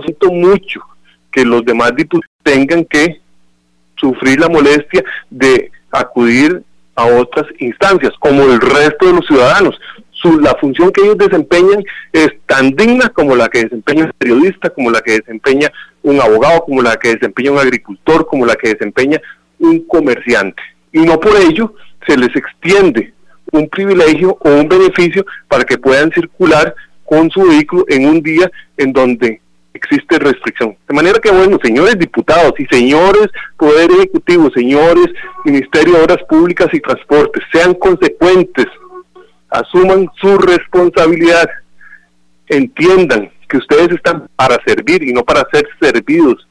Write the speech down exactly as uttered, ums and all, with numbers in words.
lamento mucho que los demás diputados tengan que sufrir la molestia de acudir a otras instancias, como el resto de los ciudadanos. Su, la función que ellos desempeñan es tan digna como la que desempeña un periodista, como la que desempeña un abogado, como la que desempeña un agricultor, como la que desempeña un comerciante. Y no por ello se les extiende un privilegio o un beneficio para que puedan circular con su vehículo en un día en donde existe restricción. De manera que, bueno, señores diputados y señores Poder Ejecutivo, señores Ministerio de Obras Públicas y Transportes, sean consecuentes, asuman su responsabilidad, entiendan que ustedes están para servir y no para ser servidos,